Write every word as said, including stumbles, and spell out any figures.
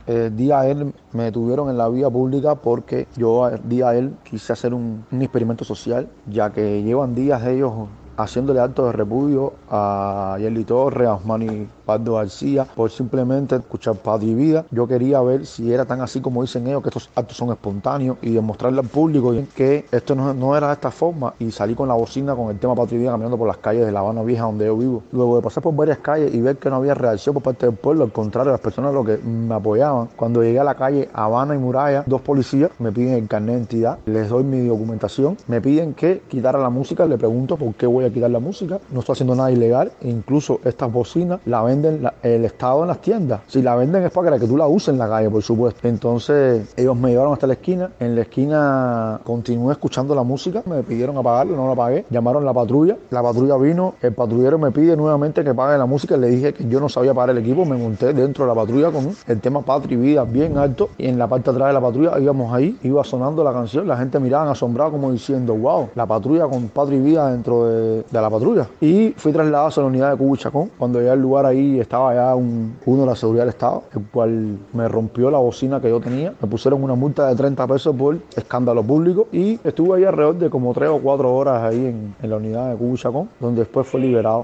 El día a él me detuvieron en la vía pública porque yo el día a él quise hacer un, un experimento social, ya que llevan días ellos haciéndole actos de repudio a Yerly Torres, a Osmani Pardo García, por simplemente escuchar Patria y Vida. Yo quería ver si era tan así como dicen ellos, que estos actos son espontáneos, y demostrarle al público que esto no, no era de esta forma, y salí con la bocina con el tema Patria y Vida caminando por las calles de La Habana Vieja, donde yo vivo. Luego de pasar por varias calles y ver que no había reacción por parte del pueblo, al contrario, las personas lo que me apoyaban, cuando llegué a la calle Habana y Muralla, dos policías me piden el carnet de identidad, les doy mi documentación, me piden que quitara la música, le pregunto por qué voy a quitar la música, no estoy haciendo nada ilegal, e incluso estas bocinas la venden la, el Estado en las tiendas, si la venden es para que tú la uses en la calle, por supuesto. Entonces ellos me llevaron hasta la esquina, en la esquina continué escuchando la música, me pidieron apagarla, no la apagué, llamaron a la patrulla, la patrulla vino, el patrullero me pide nuevamente que pague la música, le dije que yo no sabía parar el equipo, me monté dentro de la patrulla con el tema Patria y Vida bien alto, y en la parte de atrás de la patrulla íbamos ahí, iba sonando la canción, la gente miraba asombrada como diciendo, wow, la patrulla con Patria y Vida dentro de, de la patrulla. Y fui trasladado a la unidad de Cubo y Chacón. Cuando llegué al lugar, ahí estaba ya un, uno de la seguridad del Estado, el cual me rompió la bocina que yo tenía, me pusieron una multa de treinta pesos por escándalo público, y estuve ahí alrededor de como tres o cuatro horas ahí en, en la unidad de Cubo y Chacón, donde después fue liberado.